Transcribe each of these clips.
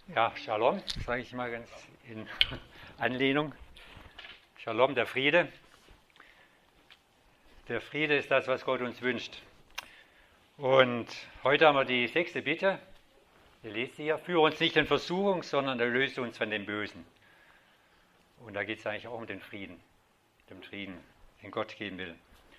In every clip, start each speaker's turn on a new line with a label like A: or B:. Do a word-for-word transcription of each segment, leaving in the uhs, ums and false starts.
A: Ja, Shalom, sage ich mal ganz in Anlehnung. Shalom, der Friede. Der Friede ist das, was Gott uns wünscht. Und heute haben wir die sechste Bitte. Ihr lest sie hier: Führe uns nicht in Versuchung, sondern erlöse uns von dem Bösen. Und da geht es eigentlich auch um den Frieden, den Frieden, den Gott geben will.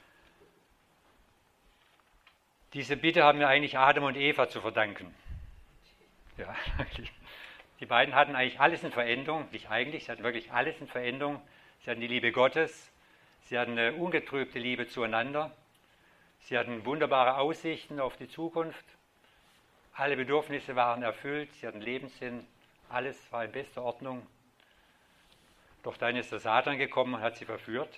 A: Diese Bitte haben wir eigentlich Adam und Eva zu verdanken. Ja, die beiden hatten eigentlich alles in Veränderung, nicht eigentlich, sie hatten wirklich alles in Veränderung. Sie hatten die Liebe Gottes, sie hatten eine ungetrübte Liebe zueinander, sie hatten wunderbare Aussichten auf die Zukunft, alle Bedürfnisse waren erfüllt, sie hatten Lebenssinn, alles war in bester Ordnung. Doch dann ist der Satan gekommen und hat sie verführt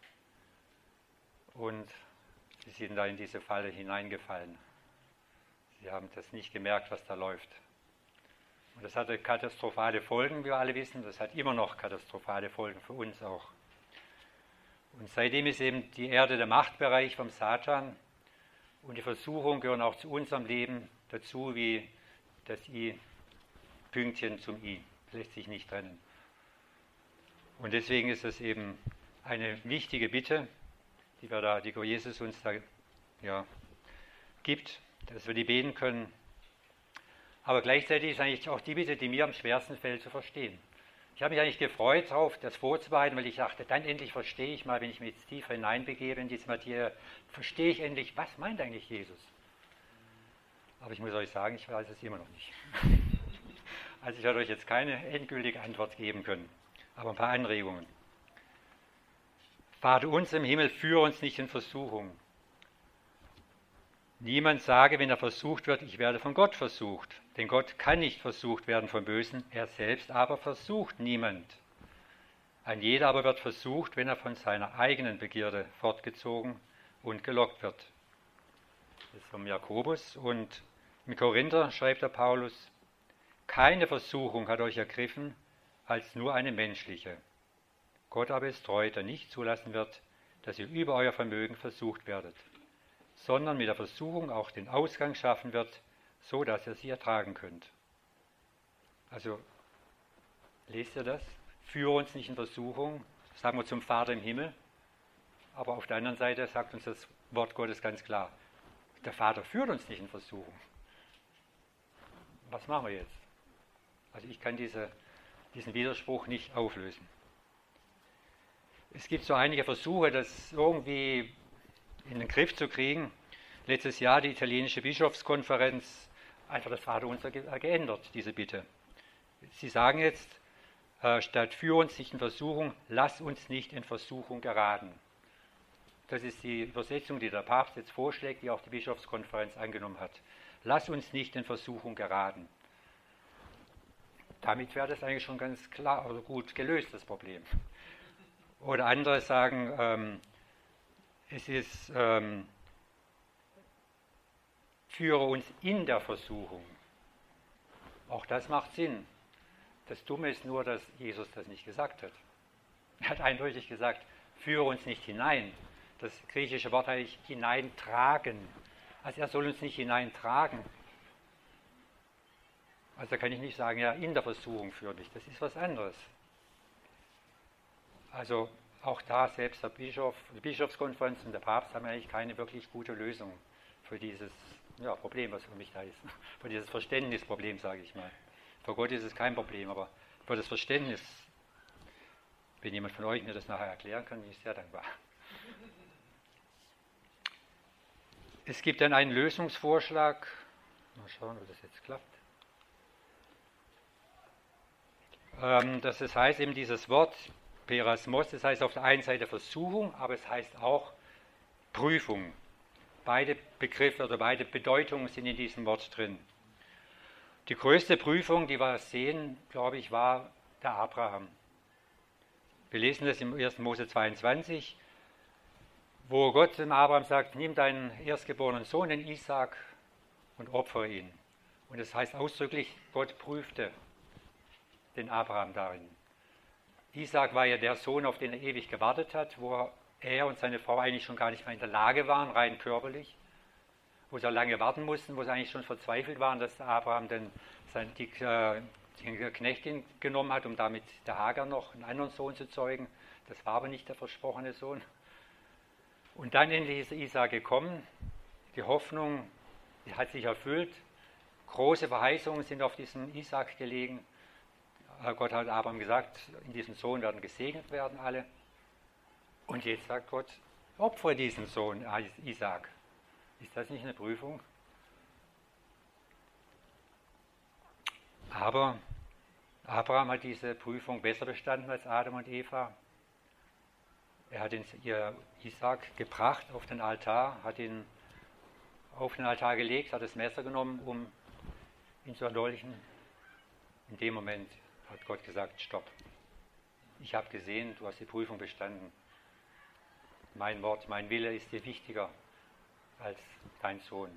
A: und sie sind da in diese Falle hineingefallen. Sie haben das nicht gemerkt, was da läuft. Und das hatte katastrophale Folgen, wie wir alle wissen. Das hat immer noch katastrophale Folgen für uns auch. Und seitdem ist eben die Erde der Machtbereich vom Satan. Und die Versuchungen gehören auch zu unserem Leben dazu, wie das I-Pünktchen zum I. Das lässt sich nicht trennen. Und deswegen ist es eben eine wichtige Bitte, die, wir da, die Jesus uns da ja, gibt, dass wir die beten können. Aber gleichzeitig ist eigentlich auch die Bitte, die mir am schwersten fällt, zu verstehen. Ich habe mich eigentlich gefreut darauf, das vorzubereiten, weil ich dachte, dann endlich verstehe ich mal, wenn ich mich jetzt tiefer hineinbegebe in diese Materie, verstehe ich endlich, was meint eigentlich Jesus? Aber ich muss euch sagen, ich weiß es immer noch nicht. Also ich werde euch jetzt keine endgültige Antwort geben können, aber ein paar Anregungen. Vater unser im Himmel, führe uns nicht in Versuchung. Niemand sage, wenn er versucht wird, ich werde von Gott versucht. Denn Gott kann nicht versucht werden vom Bösen, er selbst aber versucht niemand. Ein jeder aber wird versucht, wenn er von seiner eigenen Begierde fortgezogen und gelockt wird. Das ist vom Jakobus. Und im Korinther schreibt der Paulus: Keine Versuchung hat euch ergriffen, als nur eine menschliche. Gott aber ist treu, der nicht zulassen wird, dass ihr über euer Vermögen versucht werdet, sondern mit der Versuchung auch den Ausgang schaffen wird, so dass ihr sie ertragen könnt. Also, lest ihr das? Führe uns nicht in Versuchung, sagen wir zum Vater im Himmel, aber auf der anderen Seite sagt uns das Wort Gottes ganz klar, der Vater führt uns nicht in Versuchung. Was machen wir jetzt? Also ich kann diese, diesen Widerspruch nicht auflösen. Es gibt so einige Versuche, das irgendwie in den Griff zu kriegen. Letztes Jahr die italienische Bischofskonferenz einfach das Vaterunser geändert, diese Bitte. Sie sagen jetzt, äh, statt führe uns nicht in Versuchung, lass uns nicht in Versuchung geraten. Das ist die Übersetzung, die der Papst jetzt vorschlägt, die auch die Bischofskonferenz angenommen hat. Lass uns nicht in Versuchung geraten. Damit wäre das eigentlich schon ganz klar oder gut gelöst, das Problem. Oder andere sagen, ähm, es ist, ähm, führe uns in der Versuchung. Auch das macht Sinn. Das Dumme ist nur, dass Jesus das nicht gesagt hat. Er hat eindeutig gesagt, führe uns nicht hinein. Das griechische Wort heißt hineintragen. Also er soll uns nicht hineintragen. Also kann ich nicht sagen, ja, in der Versuchung führe dich. Das ist was anderes. Also auch da, selbst der Bischof, die Bischofskonferenz und der Papst haben eigentlich keine wirklich gute Lösung für dieses ja, Problem, was für mich da ist. Für dieses Verständnisproblem, sage ich mal. Für Gott ist es kein Problem, aber für das Verständnis, wenn jemand von euch mir das nachher erklären kann, bin ich sehr dankbar. Es gibt dann einen Lösungsvorschlag. Mal schauen, ob das jetzt klappt. Ähm, das heißt eben dieses Wort Perasmos, das heißt auf der einen Seite Versuchung, aber es heißt auch Prüfung. Beide Begriffe oder beide Bedeutungen sind in diesem Wort drin. Die größte Prüfung, die wir sehen, glaube ich, war der Abraham. Wir lesen das im ersten Mose zweiundzwanzig, wo Gott dem Abraham sagt, nimm deinen erstgeborenen Sohn, den Isaak, und opfere ihn. Und das heißt ausdrücklich, Gott prüfte den Abraham darin. Isaak war ja der Sohn, auf den er ewig gewartet hat, wo er und seine Frau eigentlich schon gar nicht mehr in der Lage waren, rein körperlich, wo sie lange warten mussten, wo sie eigentlich schon verzweifelt waren, dass Abraham denn sein, die, den Knechtin genommen hat, um damit der Hagar noch einen anderen Sohn zu zeugen. Das war aber nicht der versprochene Sohn. Und dann endlich ist Isaak gekommen. Die Hoffnung die hat sich erfüllt. Große Verheißungen sind auf diesem Isaak gelegen. Gott hat Abraham gesagt, in diesem Sohn werden gesegnet werden alle. Und jetzt sagt Gott, opfere diesen Sohn, Isaak. Ist das nicht eine Prüfung? Aber Abraham hat diese Prüfung besser bestanden als Adam und Eva. Er hat ihn, ihr Isaak gebracht auf den Altar, hat ihn auf den Altar gelegt, hat das Messer genommen, um ihn zu erdolchen. In dem Moment hat Gott gesagt, stopp. Ich habe gesehen, du hast die Prüfung bestanden. Mein Wort, mein Wille ist dir wichtiger als dein Sohn.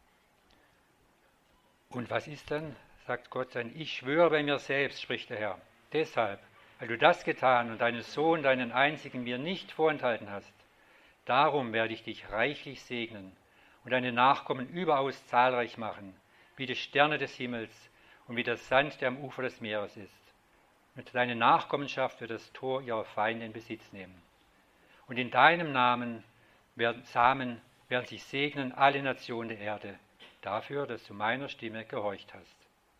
A: Und was ist dann? Sagt Gott dann, ich schwöre bei mir selbst, spricht der Herr. Deshalb, weil du das getan und deinen Sohn, deinen einzigen, mir nicht vorenthalten hast, darum werde ich dich reichlich segnen und deine Nachkommen überaus zahlreich machen, wie die Sterne des Himmels und wie der Sand, der am Ufer des Meeres ist. Und deine Nachkommenschaft wird das Tor ihrer Feinde in Besitz nehmen. Und in deinem Namen werden Samen werden sich segnen alle Nationen der Erde, dafür, dass du meiner Stimme gehorcht hast.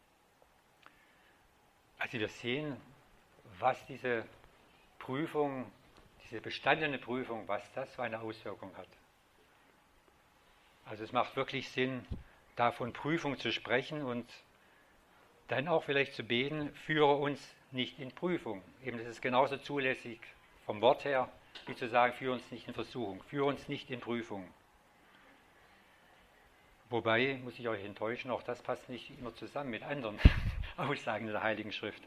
A: Also wir sehen, was diese Prüfung, diese bestandene Prüfung, was das für eine Auswirkung hat. Also es macht wirklich Sinn, da von Prüfung zu sprechen und dann auch vielleicht zu beten, führe uns nicht in Prüfung. Eben das ist genauso zulässig vom Wort her, wie zu sagen, führe uns nicht in Versuchung, führe uns nicht in Prüfung. Wobei, muss ich euch enttäuschen, auch das passt nicht immer zusammen mit anderen Aussagen der Heiligen Schrift.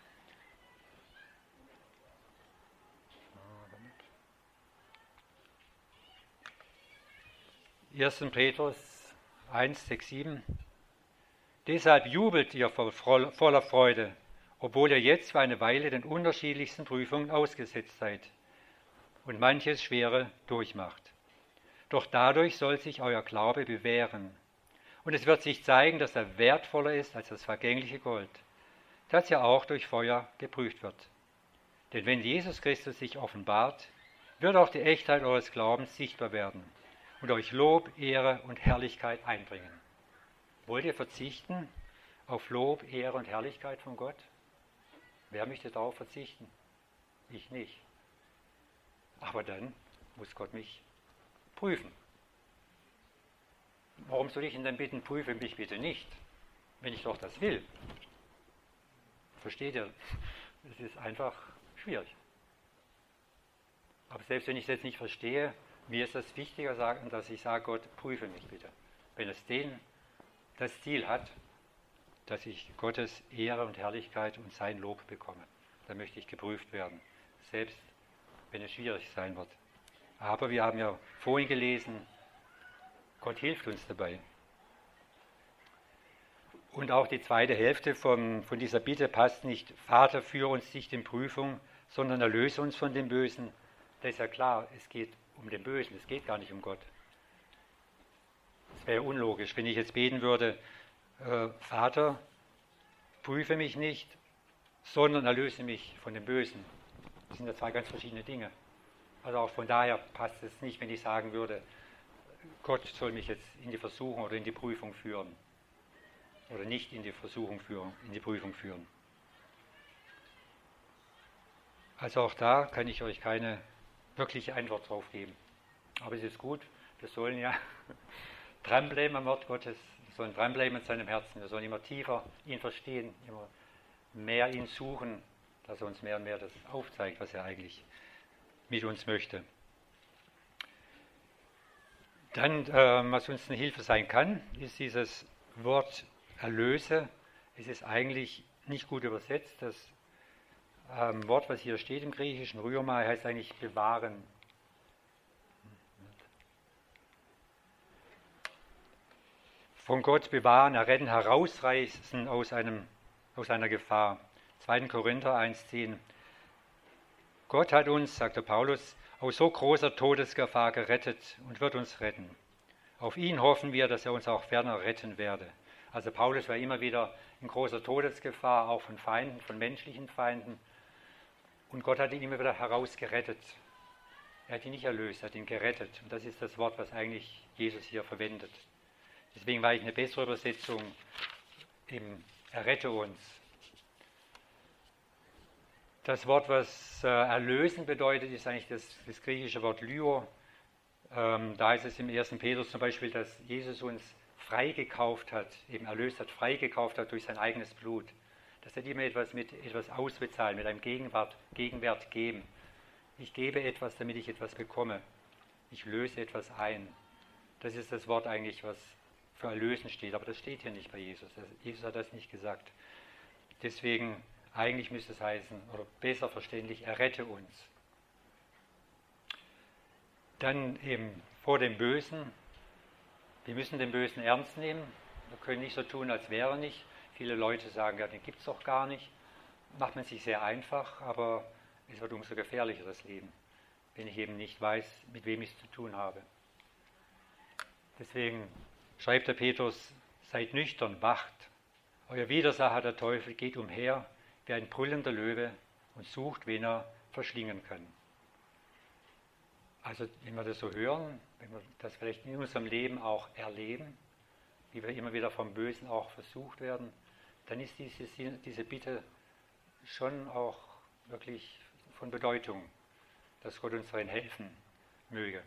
A: erster Petrus eins, sechs, sieben. Deshalb jubelt ihr voller Freude, obwohl ihr jetzt für eine Weile den unterschiedlichsten Prüfungen ausgesetzt seid und manches Schwere durchmacht. Doch dadurch soll sich euer Glaube bewähren. Und es wird sich zeigen, dass er wertvoller ist als das vergängliche Gold, das ja auch durch Feuer geprüft wird. Denn wenn Jesus Christus sich offenbart, wird auch die Echtheit eures Glaubens sichtbar werden und euch Lob, Ehre und Herrlichkeit einbringen. Wollt ihr verzichten auf Lob, Ehre und Herrlichkeit von Gott? Wer möchte darauf verzichten? Ich nicht. Aber dann muss Gott mich prüfen. Warum soll ich ihn dann bitten, prüfe mich bitte nicht, wenn ich doch das will? Versteht ihr? Es ist einfach schwierig. Aber selbst wenn ich es jetzt nicht verstehe, mir ist das wichtiger, dass ich sage, Gott, prüfe mich bitte. Wenn es den, das Ziel hat, dass ich Gottes Ehre und Herrlichkeit und sein Lob bekomme, dann möchte ich geprüft werden, selbst wenn es schwierig sein wird. Aber wir haben ja vorhin gelesen, Gott hilft uns dabei. Und auch die zweite Hälfte von, von dieser Bitte passt nicht. Vater, führe uns nicht in Prüfung, sondern erlöse uns von dem Bösen. Das ist ja klar, es geht um den Bösen, es geht gar nicht um Gott. Es wäre unlogisch, wenn ich jetzt beten würde, äh, Vater, prüfe mich nicht, sondern erlöse mich von dem Bösen. Das sind ja zwei ganz verschiedene Dinge. Also auch von daher passt es nicht, wenn ich sagen würde, Gott soll mich jetzt in die Versuchung oder in die Prüfung führen. Oder nicht in die Versuchung führen, in die Prüfung führen. Also auch da kann ich euch keine wirkliche Antwort drauf geben. Aber es ist gut, wir sollen ja dranbleiben am Wort Gottes, wir sollen dranbleiben in seinem Herzen, wir sollen immer tiefer ihn verstehen, immer mehr ihn suchen, dass er uns mehr und mehr das aufzeigt, was er eigentlich mit uns möchte. Dann, äh, was uns eine Hilfe sein kann, ist dieses Wort erlöse. Es ist eigentlich nicht gut übersetzt. Das ähm, Wort, was hier steht im Griechischen, Rüomai, heißt eigentlich bewahren. Von Gott bewahren, erretten, herausreißen aus, einem, aus einer Gefahr. zweiter Korinther eins, zehn. Gott hat uns, sagte Paulus, aus so großer Todesgefahr gerettet und wird uns retten. Auf ihn hoffen wir, dass er uns auch ferner retten werde. Also Paulus war immer wieder in großer Todesgefahr, auch von Feinden, von menschlichen Feinden. Und Gott hat ihn immer wieder herausgerettet. Er hat ihn nicht erlöst, er hat ihn gerettet. Und das ist das Wort, was eigentlich Jesus hier verwendet. Deswegen war ich eine bessere Übersetzung, eben, errette uns. Das Wort, was äh, erlösen bedeutet, ist eigentlich das, das griechische Wort Lyo. Ähm, da ist es im ersten Petrus zum Beispiel, dass Jesus uns freigekauft hat, eben erlöst hat, freigekauft hat durch sein eigenes Blut. Das hat immer etwas mit etwas ausbezahlen, mit einem Gegenwart, Gegenwert geben. Ich gebe etwas, damit ich etwas bekomme. Ich löse etwas ein. Das ist das Wort eigentlich, was für erlösen steht, aber das steht hier nicht bei Jesus. Jesus hat das nicht gesagt. Deswegen, eigentlich müsste es heißen, oder besser verständlich, errette uns. Dann eben vor dem Bösen. Wir müssen den Bösen ernst nehmen. Wir können nicht so tun, als wäre er nicht. Viele Leute sagen, ja, den gibt es doch gar nicht. Macht man sich sehr einfach, aber es wird umso gefährlicher, das Leben, wenn ich eben nicht weiß, mit wem ich es zu tun habe. Deswegen schreibt der Petrus, seid nüchtern, wacht. Euer Widersacher, der Teufel, geht umher wie ein brüllender Löwe und sucht, wen er verschlingen kann. Also wenn wir das so hören, wenn wir das vielleicht in unserem Leben auch erleben, wie wir immer wieder vom Bösen auch versucht werden, dann ist diese, diese Bitte schon auch wirklich von Bedeutung, dass Gott uns darin helfen möge.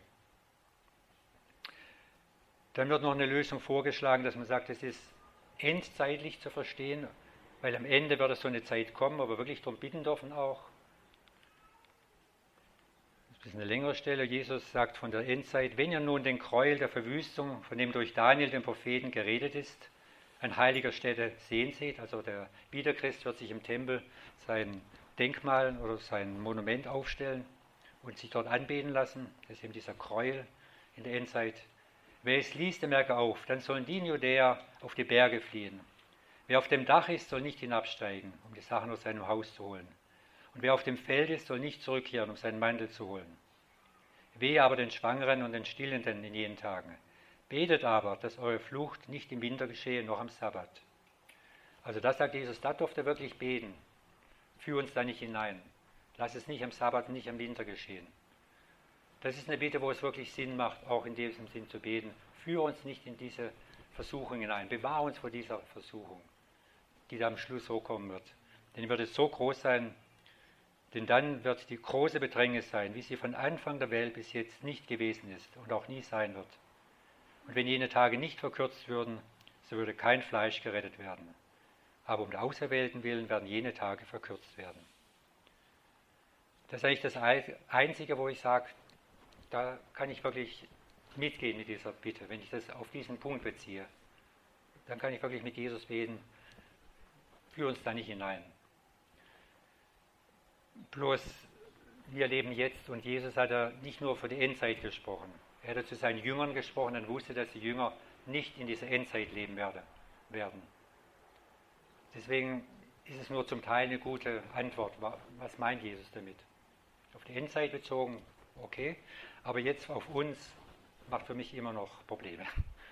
A: Dann wird noch eine Lösung vorgeschlagen, dass man sagt, es ist endzeitlich zu verstehen, weil am Ende wird es so eine Zeit kommen, wo wir wirklich darum bitten dürfen auch. Das ist eine längere Stelle. Jesus sagt von der Endzeit, wenn ihr nun den Gräuel der Verwüstung, von dem durch Daniel, den Propheten, geredet ist, an heiliger Stätte sehen seht, also der Wiederchrist wird sich im Tempel sein Denkmal oder sein Monument aufstellen und sich dort anbeten lassen. Das ist eben dieser Gräuel in der Endzeit. Wer es liest, der merke auf, dann sollen die in Judäa auf die Berge fliehen. Wer auf dem Dach ist, soll nicht hinabsteigen, um die Sachen aus seinem Haus zu holen. Und wer auf dem Feld ist, soll nicht zurückkehren, um seinen Mantel zu holen. Wehe aber den Schwangeren und den Stillenden in jenen Tagen. Betet aber, dass eure Flucht nicht im Winter geschehe, noch am Sabbat. Also das sagt Jesus, da dürft ihr wirklich beten. Führ uns da nicht hinein. Lass es nicht am Sabbat, nicht am Winter geschehen. Das ist eine Bitte, wo es wirklich Sinn macht, auch in diesem Sinn zu beten. Führe uns nicht in diese Versuchung hinein. Bewahre uns vor dieser Versuchung, die da am Schluss so kommen wird. Denn wird es so groß sein, denn dann wird die große Bedrängnis sein, wie sie von Anfang der Welt bis jetzt nicht gewesen ist und auch nie sein wird. Und wenn jene Tage nicht verkürzt würden, so würde kein Fleisch gerettet werden. Aber um der Auserwählten willen werden jene Tage verkürzt werden. Das ist eigentlich das Einzige, wo ich sage, da kann ich wirklich mitgehen mit dieser Bitte. Wenn ich das auf diesen Punkt beziehe, dann kann ich wirklich mit Jesus beten, führ uns da nicht hinein. Bloß, wir leben jetzt und Jesus hat ja nicht nur für die Endzeit gesprochen. Er hat zu seinen Jüngern gesprochen und wusste, dass die Jünger nicht in dieser Endzeit leben werden. Deswegen ist es nur zum Teil eine gute Antwort. Was meint Jesus damit? Auf die Endzeit bezogen, okay, aber jetzt auf uns macht für mich immer noch Probleme.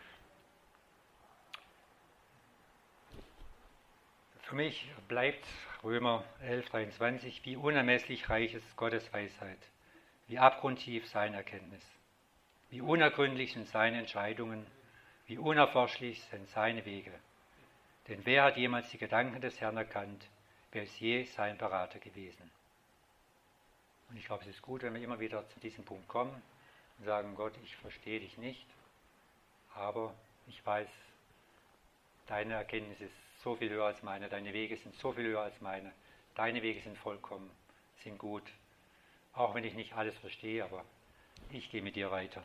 A: Für mich bleibt Römer elf, dreiundzwanzig, wie unermesslich reich ist Gottes Weisheit, wie abgrundtief seine Erkenntnis, wie unergründlich sind seine Entscheidungen, wie unerforschlich sind seine Wege. Denn wer hat jemals die Gedanken des Herrn erkannt, wer ist je sein Berater gewesen? Und ich glaube, es ist gut, wenn wir immer wieder zu diesem Punkt kommen und sagen, Gott, ich verstehe dich nicht, aber ich weiß, deine Erkenntnis ist so viel höher als meine, deine Wege sind so viel höher als meine, deine Wege sind vollkommen, sind gut. Auch wenn ich nicht alles verstehe, aber ich gehe mit dir weiter.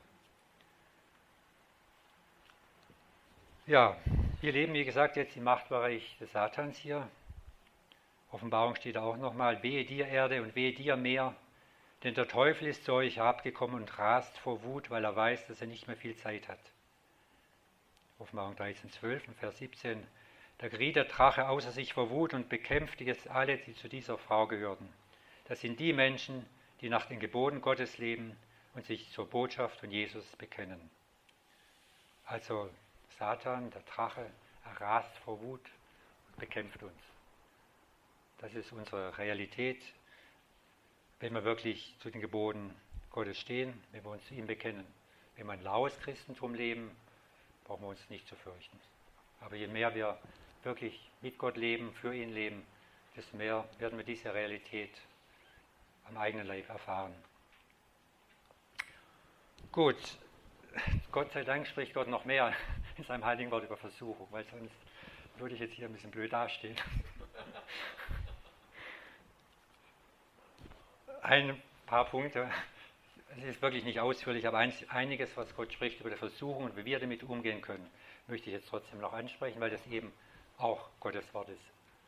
A: Ja, wir leben, wie gesagt, jetzt im Machtbereich des Satans hier. Offenbarung steht auch nochmal, wehe dir Erde und wehe dir Meer, denn der Teufel ist zu euch herabgekommen und rast vor Wut, weil er weiß, dass er nicht mehr viel Zeit hat. Offenbarung dreizehn, zwölf und Vers siebzehn. Da geriet der Drache außer sich vor Wut und bekämpfte jetzt alle, die zu dieser Frau gehörten. Das sind die Menschen, die nach den Geboten Gottes leben und sich zur Botschaft von Jesus bekennen. Also Satan, der Drache, Er rast vor Wut und bekämpft uns. Das ist unsere Realität, wenn wir wirklich zu den Geboten Gottes stehen, wenn wir uns zu ihm bekennen. Wenn wir ein laues Christentum leben, brauchen wir uns nicht zu fürchten. Aber je mehr wir wirklich mit Gott leben, für ihn leben, desto mehr werden wir diese Realität am eigenen Leib erfahren. Gut, Gott sei Dank spricht Gott noch mehr in seinem heiligen Wort über Versuchung, weil sonst würde ich jetzt hier ein bisschen blöd dastehen. Ein paar Punkte, es ist wirklich nicht ausführlich, aber einiges, was Gott spricht über die Versuchung und wie wir damit umgehen können, möchte ich jetzt trotzdem noch ansprechen, weil das eben auch Gottes Wort ist.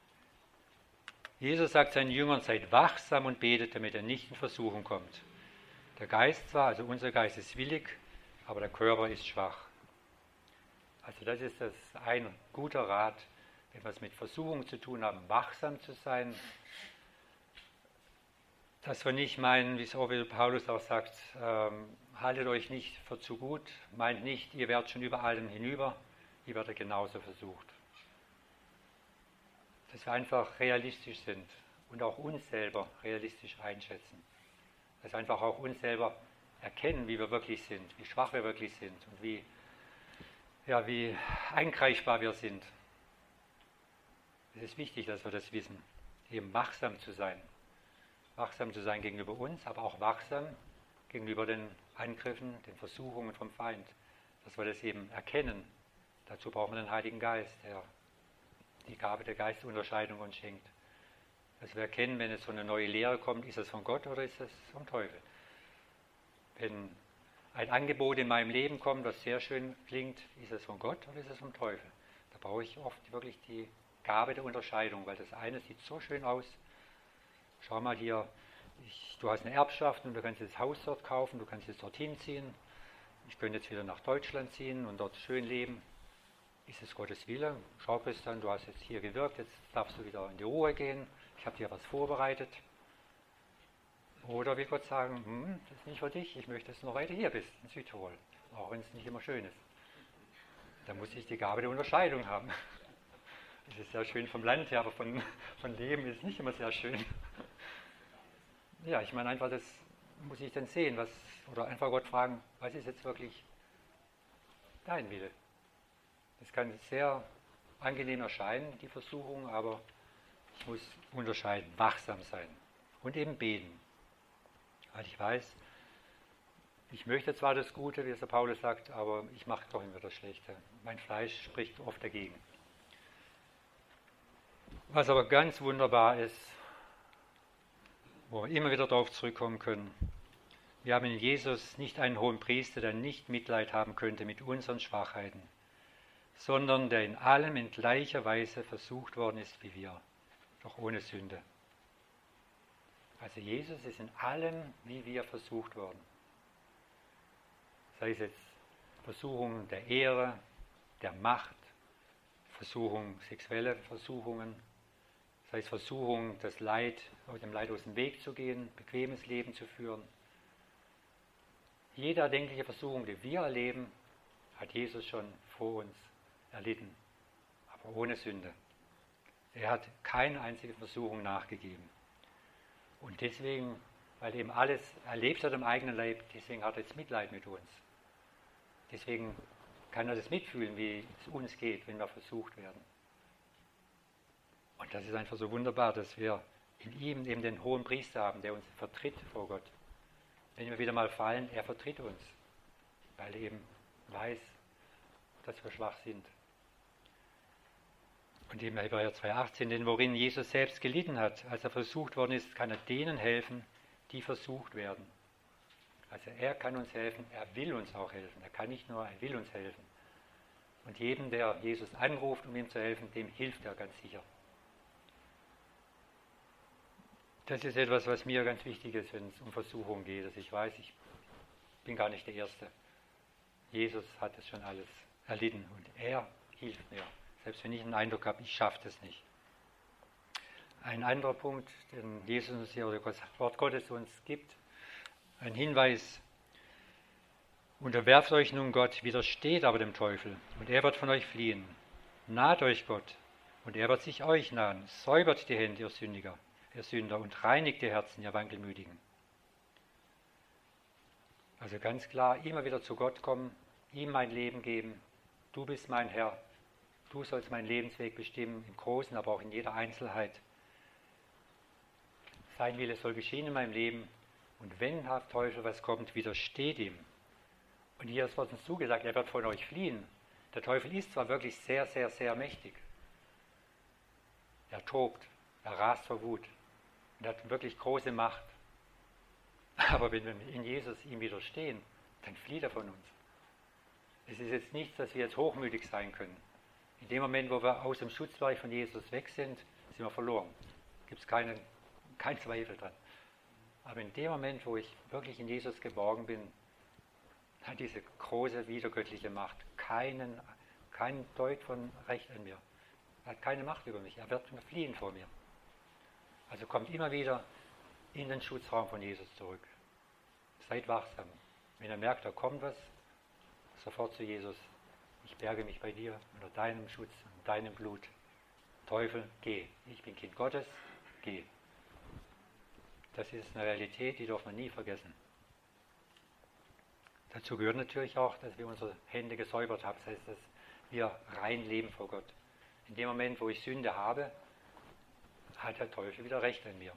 A: Jesus sagt seinen Jüngern, seid wachsam und betet, damit ihr nicht in Versuchung kommt. Der Geist zwar, also unser Geist ist willig, aber der Körper ist schwach. Also das ist das ein guter Rat, wenn wir es mit Versuchung zu tun haben, wachsam zu sein, dass wir nicht meinen, wie es auch wieder Paulus auch sagt, ähm, haltet euch nicht für zu gut, meint nicht, ihr werdet schon über allem hinüber, ihr werdet genauso versucht. Dass wir einfach realistisch sind und auch uns selber realistisch einschätzen. Dass wir einfach auch uns selber erkennen, wie wir wirklich sind, wie schwach wir wirklich sind und wie, ja, wie eingreifbar wir sind. Es ist wichtig, dass wir das wissen, eben wachsam zu sein. Wachsam zu sein gegenüber uns, aber auch wachsam gegenüber den Angriffen, den Versuchungen vom Feind. Dass wir das eben erkennen. Dazu brauchen wir den Heiligen Geist, der die Gabe der Geistunterscheidung uns schenkt. Dass wir erkennen, wenn es so eine neue Lehre kommt, ist es von Gott oder ist es vom Teufel. Wenn ein Angebot in meinem Leben kommt, das sehr schön klingt, ist es von Gott oder ist es vom Teufel? Da brauche ich oft wirklich die Gabe der Unterscheidung, weil das eine sieht so schön aus. Schau mal hier, ich, du hast eine Erbschaft und du kannst das Haus dort kaufen, du kannst jetzt dorthin ziehen. Ich könnte jetzt wieder nach Deutschland ziehen und dort schön leben. Ist es Gottes Wille? Schau Christian, du hast jetzt hier gewirkt, jetzt darfst du wieder in die Ruhe gehen. Ich habe dir was vorbereitet. Oder wie Gott sagen, hm, das ist nicht für dich, ich möchte, dass du noch weiter hier bist, in Südtirol. Auch wenn es nicht immer schön ist. Da muss ich die Gabe der Unterscheidung haben. Das ist sehr schön vom Land her, aber von, von Leben ist es nicht immer sehr schön. Ja, ich meine einfach, das muss ich dann sehen, was, oder einfach Gott fragen, was ist jetzt wirklich dein Wille? Das kann sehr angenehm erscheinen, die Versuchung, aber ich muss unterscheiden, wachsam sein und eben beten. Weil ich weiß, ich möchte zwar das Gute, wie es der Paulus sagt, aber ich mache doch immer das Schlechte. Mein Fleisch spricht oft dagegen. Was aber ganz wunderbar ist, wo wir immer wieder darauf zurückkommen können, wir haben in Jesus nicht einen hohen Priester, der nicht Mitleid haben könnte mit unseren Schwachheiten, sondern der in allem in gleicher Weise versucht worden ist wie wir, doch ohne Sünde. Also Jesus ist in allem wie wir versucht worden. Sei es jetzt Versuchungen der Ehre, der Macht, Versuchungen, sexuelle Versuchungen, sei es Versuchungen, das Leid, dem Leid aus dem Weg zu gehen, bequemes Leben zu führen. Jede erdenkliche Versuchung, die wir erleben, hat Jesus schon vor uns erlitten, aber ohne Sünde. Er hat keine einzige Versuchung nachgegeben. Und deswegen, weil er eben alles erlebt hat im eigenen Leib, deswegen hat er jetzt Mitleid mit uns. Deswegen kann er das mitfühlen, wie es uns geht, wenn wir versucht werden. Und das ist einfach so wunderbar, dass wir in ihm eben den hohen Priester haben, der uns vertritt vor Gott. Wenn wir wieder mal fallen, er vertritt uns, weil er eben weiß, dass wir schwach sind. Und eben Hebräer zwei achtzehn, denn worin Jesus selbst gelitten hat, als er versucht worden ist, kann er denen helfen, die versucht werden. Also er kann uns helfen, er will uns auch helfen. Er kann nicht nur, er will uns helfen. Und jedem, der Jesus anruft, um ihm zu helfen, dem hilft er ganz sicher. Das ist etwas, was mir ganz wichtig ist, wenn es um Versuchung geht, dass ich weiß, ich bin gar nicht der Erste. Jesus hat das schon alles erlitten und er hilft mir. Selbst wenn ich den Eindruck habe, ich schaffe das nicht. Ein anderer Punkt, den Jesus uns hier oder das Wort Gottes uns gibt, ein Hinweis: Unterwerft euch nun Gott, widersteht aber dem Teufel, und er wird von euch fliehen. Naht euch Gott, und er wird sich euch nahen. Säubert die Hände, ihr Sündiger, ihr Sünder, und reinigt die Herzen, ihr Wankelmütigen. Also ganz klar, immer wieder zu Gott kommen, ihm mein Leben geben. Du bist mein Herr. Du sollst meinen Lebensweg bestimmen, im Großen, aber auch in jeder Einzelheit. Sein Wille soll geschehen in meinem Leben. Und wenn der Teufel was kommt, widersteht ihm. Und hier ist uns zugesagt, er wird von euch fliehen. Der Teufel ist zwar wirklich sehr, sehr, sehr mächtig. Er tobt, er rast vor Wut. Und er hat wirklich große Macht. Aber wenn wir in Jesus ihm widerstehen, dann flieht er von uns. Es ist jetzt nichts, dass wir jetzt hochmütig sein können. In dem Moment, wo wir aus dem Schutzbereich von Jesus weg sind, sind wir verloren. Gibt es keinen, keinen Zweifel dran. Aber in dem Moment, wo ich wirklich in Jesus geborgen bin, hat diese große wiedergöttliche Macht keinen, keinen Deut von Recht an mir. Er hat keine Macht über mich. Er wird fliehen vor mir. Also kommt immer wieder in den Schutzraum von Jesus zurück. Seid wachsam. Wenn ihr merkt, da kommt was, sofort zu Jesus. Ich berge mich bei dir unter deinem Schutz, unter deinem Blut. Teufel, geh. Ich bin Kind Gottes, geh. Das ist eine Realität, die darf man nie vergessen. Dazu gehört natürlich auch, dass wir unsere Hände gesäubert haben. Das heißt, dass wir rein leben vor Gott. In dem Moment, wo ich Sünde habe, hat der Teufel wieder Recht an mir.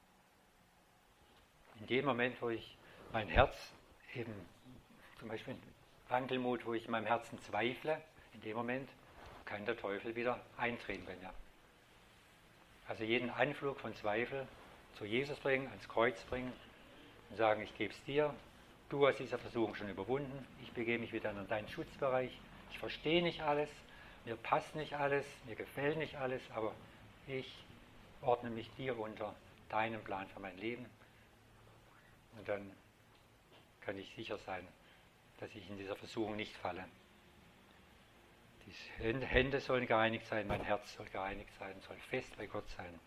A: In dem Moment, wo ich mein Herz eben, zum Beispiel Wankelmut, wo ich in meinem Herzen zweifle, in dem Moment kann der Teufel wieder eintreten bei mir. Also jeden Anflug von Zweifel zu Jesus bringen, ans Kreuz bringen und sagen, ich gebe es dir, du hast diese Versuchung schon überwunden, ich begebe mich wieder in deinen Schutzbereich, ich verstehe nicht alles, mir passt nicht alles, mir gefällt nicht alles, aber ich ordne mich dir unter, deinem Plan für mein Leben. Und dann kann ich sicher sein, dass ich in dieser Versuchung nicht falle. Die Hände sollen gereinigt sein, mein Herz soll gereinigt sein, soll fest bei Gott sein.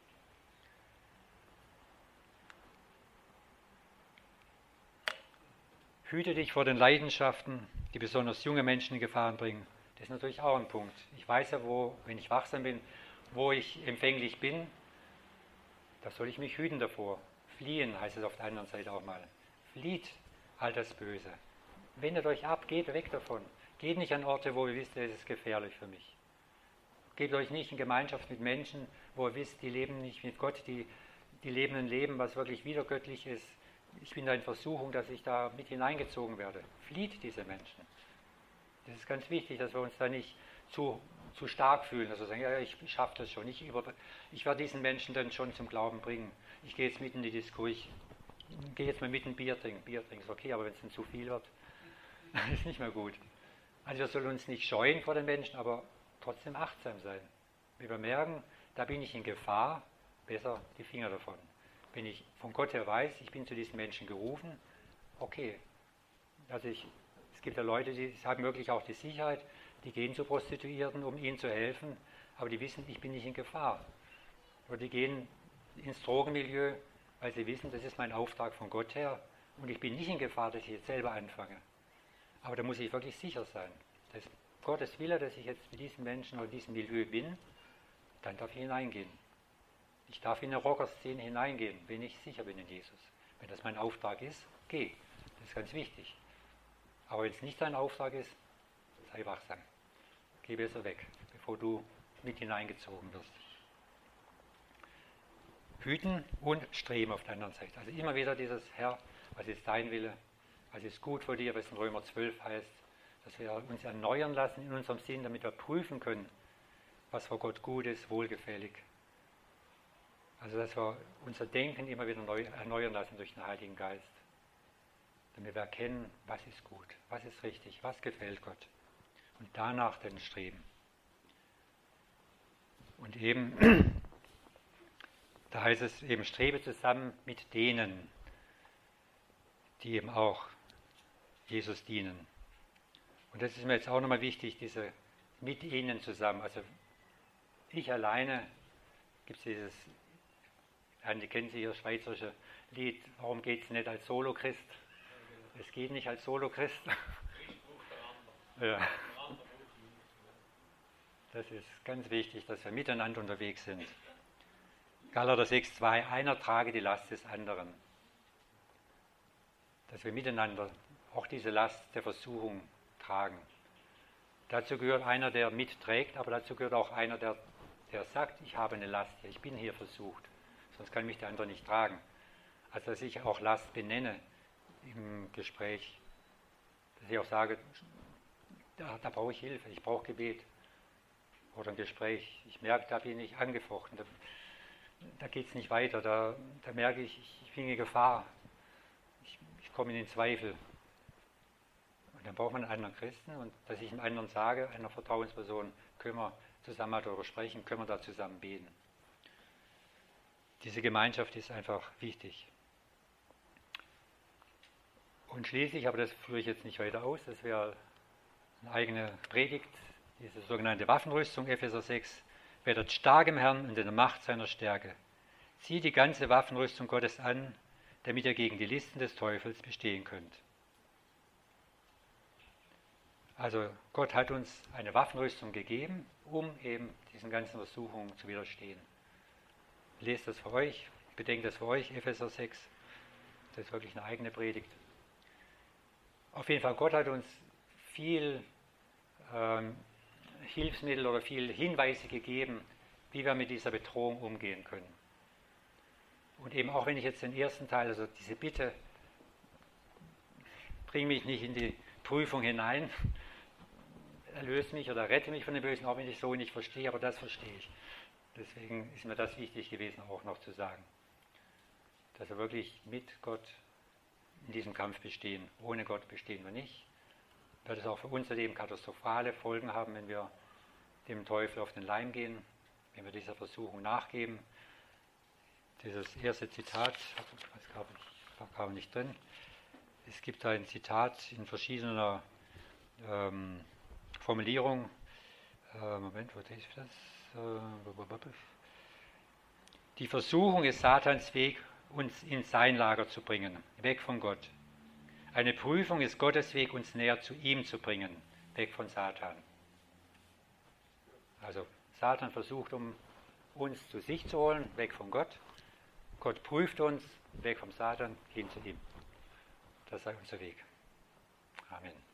A: Hüte dich vor den Leidenschaften, die besonders junge Menschen in Gefahren bringen. Das ist natürlich auch ein Punkt. Ich weiß ja, wo, wenn ich wachsam bin, wo ich empfänglich bin, da soll ich mich hüten davor. Fliehen heißt es auf der anderen Seite auch mal. Flieht all das Böse. Wendet euch ab, geht weg davon. Geht nicht an Orte, wo ihr wisst, das ist gefährlich für mich. Gebt euch nicht in Gemeinschaft mit Menschen, wo ihr wisst, die leben nicht mit Gott, die, die leben ein Leben, was wirklich wiedergöttlich ist. Ich bin da in Versuchung, dass ich da mit hineingezogen werde. Flieht diese Menschen. Das ist ganz wichtig, dass wir uns da nicht zu, zu stark fühlen, dass wir sagen, ja, ich schaffe das schon. Ich, über, ich werde diesen Menschen dann schon zum Glauben bringen. Ich gehe jetzt mit in die Disco, ich gehe jetzt mal mit ein Bier trinken. Bier trinken ist okay, aber wenn es dann zu viel wird, ist nicht mehr gut. Also wir sollen uns nicht scheuen vor den Menschen, aber trotzdem achtsam sein. Wenn wir merken, da bin ich in Gefahr, besser die Finger davon. Wenn ich von Gott her weiß, ich bin zu diesen Menschen gerufen, okay. Also ich, es gibt ja Leute, die haben wirklich auch die Sicherheit, die gehen zu Prostituierten, um ihnen zu helfen, aber die wissen, ich bin nicht in Gefahr. Oder die gehen ins Drogenmilieu, weil sie wissen, das ist mein Auftrag von Gott her und ich bin nicht in Gefahr, dass ich jetzt selber anfange. Aber da muss ich wirklich sicher sein. Das ist Gottes Wille, dass ich jetzt mit diesen Menschen oder diesem Milieu bin, dann darf ich hineingehen. Ich darf in eine Rockerszene hineingehen, wenn ich sicher bin in Jesus. Wenn das mein Auftrag ist, geh. Das ist ganz wichtig. Aber wenn es nicht dein Auftrag ist, sei wachsam. Geh besser weg, bevor du mit hineingezogen wirst. Hüten und streben auf der anderen Seite. Also immer wieder dieses, Herr, was ist dein Wille? Was ist gut für dir, was in Römer zwölf heißt? Dass wir uns erneuern lassen in unserem Sinn, damit wir prüfen können, was vor Gott gut ist, wohlgefällig. Also dass wir unser Denken immer wieder neu erneuern lassen durch den Heiligen Geist. Damit wir erkennen, was ist gut, was ist richtig, was gefällt Gott. Und danach dann streben. Und eben, da heißt es eben, strebe zusammen mit denen, die eben auch Jesus dienen. Und das ist mir jetzt auch nochmal wichtig, diese mit ihnen zusammen. Also ich alleine, gibt es dieses, Andi kennt Sie das schweizerische Lied, warum geht es nicht als Solo-Christ? Es geht nicht als Solo-Christ. Ja. Das ist ganz wichtig, dass wir miteinander unterwegs sind. Galater sechs, zwei, einer trage die Last des anderen. Dass wir miteinander auch diese Last der Versuchung tragen. Dazu gehört einer, der mitträgt, aber dazu gehört auch einer, der, der sagt, ich habe eine Last hier, ich bin hier versucht, sonst kann mich der andere nicht tragen. Also dass ich auch Last benenne im Gespräch, dass ich auch sage, da, da brauche ich Hilfe, ich brauche Gebet. Oder ein Gespräch, ich merke, da bin ich angefochten, da, da geht es nicht weiter, da, da merke ich, ich bin in Gefahr, ich, ich komme in den Zweifel. Und dann braucht man einen anderen Christen und dass ich dem anderen sage, einer Vertrauensperson, können wir zusammen darüber sprechen, können wir da zusammen beten. Diese Gemeinschaft ist einfach wichtig. Und schließlich, aber das führe ich jetzt nicht weiter aus, das wäre eine eigene Predigt, diese sogenannte Waffenrüstung, Epheser sechs, werdet stark im Herrn und in der Macht seiner Stärke. Zieht die ganze Waffenrüstung Gottes an, damit ihr gegen die Listen des Teufels bestehen könnt. Also Gott hat uns eine Waffenrüstung gegeben, um eben diesen ganzen Versuchungen zu widerstehen. Lest das für euch, bedenkt das für euch, Epheser sechs, das ist wirklich eine eigene Predigt. Auf jeden Fall, Gott hat uns viel ähm, Hilfsmittel oder viele Hinweise gegeben, wie wir mit dieser Bedrohung umgehen können. Und eben auch wenn ich jetzt den ersten Teil, also diese Bitte, bring mich nicht in die Prüfung hinein, erlöse mich oder rette mich von dem Bösen, auch wenn ich so nicht verstehe, aber das verstehe ich. Deswegen ist mir das wichtig gewesen, auch noch zu sagen, dass wir wirklich mit Gott in diesem Kampf bestehen. Ohne Gott bestehen wir nicht. Wird es auch für unser Leben katastrophale Folgen haben, wenn wir dem Teufel auf den Leim gehen, wenn wir dieser Versuchung nachgeben. Dieses erste Zitat, das gab ich, gar nicht drin. Es gibt ein Zitat in verschiedener ähm, Formulierung. Äh, Moment, wo ist das? Äh, Die Versuchung ist Satans Weg, uns in sein Lager zu bringen, weg von Gott. Eine Prüfung ist Gottes Weg, uns näher zu ihm zu bringen, weg von Satan. Also Satan versucht, um uns zu sich zu holen, weg von Gott. Gott prüft uns, weg vom Satan, hin zu ihm. Das sei unser Weg. Amen.